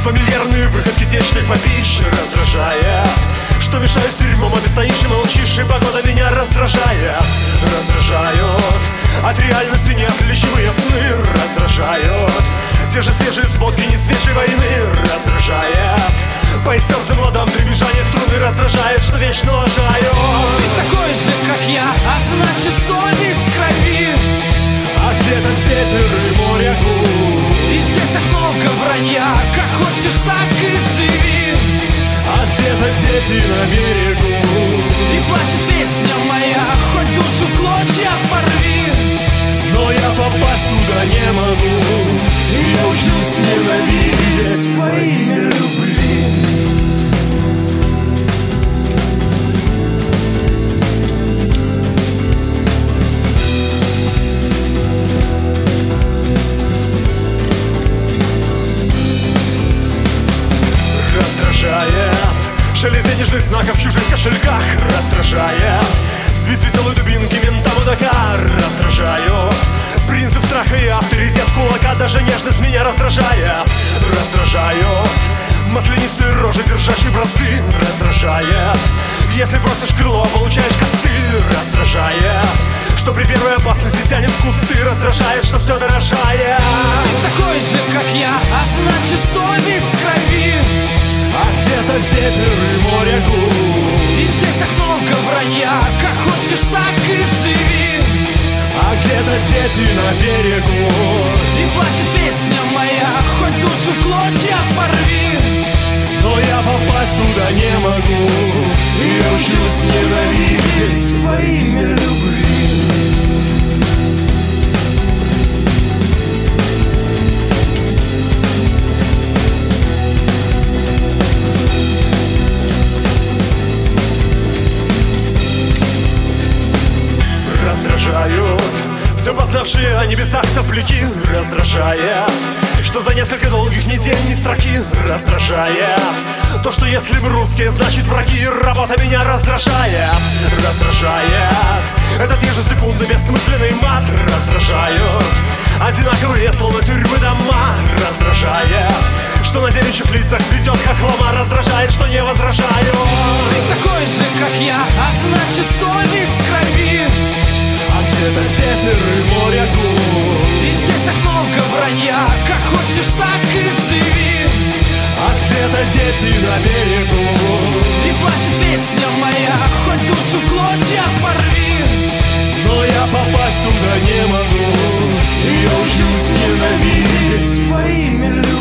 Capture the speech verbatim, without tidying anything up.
Фамильярные выходки течных попищ раздражает. Что мешает с дерьмом, а ты стоишь и молчишь, и погода меня раздражает. Раздражают от реальности неотличимые сны. Раздражают те же свежие сводки несвежей войны. Раздражает по истертым ладам дребезжание струны. Раздражает, что вечно лажаю. Ты такой же, как я, а значит совесть в крови. А где-то ветер и море гул. И здесь так много вранья. Как хочешь, так и живи. А где-то дети на берегу. И плачет песня моя, хоть душу в клочья порви. Но я попасть туда не могу. И я учусь ненавидеть во имя любви. Раздражает шелест денежных знаков в чужих кошельках. Раздражает свист веселой дубинки мента мудака. Раздражают принцип страха и авторитет кулака. Даже нежность меня раздражает. Раздражают маслянистые рожи, держащие бразды. Раздражает если просишь крыло, получаешь костыль. Раздражает что при первой опасности тянет в кусты. Раздражает, что все дорожает. Ты такой же, как я, а значит совесть в крови. А где-то ветер и море гул. И здесь так много вранья. Как хочешь, так и живи. А где-то дети на берегу. И плачет песня моя, хоть душу в клочья порви. Но я попасть туда не могу. И я учусь ненавидеть во имя любви. Раздражают все познавшие о небесах сопляки. Раздражает что за несколько долгих недель ни строки. Раздражает то, что если мы русские, значит враги. Работа меня раздражает. Раздражает этот ежесекундный бессмысленный мат. Раздражают одинаковые, словно тюрьмы дома. Раздражает что на девичьих лицах цветет хохлома. Раздражает, что не возражаю. Ты такой же, как я, а значит совесть в крови. А где-то ветер и море гул. И здесь так много вранья. Как хочешь, так и живи. А где-то дети на берегу. И плачет песня моя, хоть душу в клочья порви. Но я попасть туда не могу. И я учусь ненавидеть во имя любви.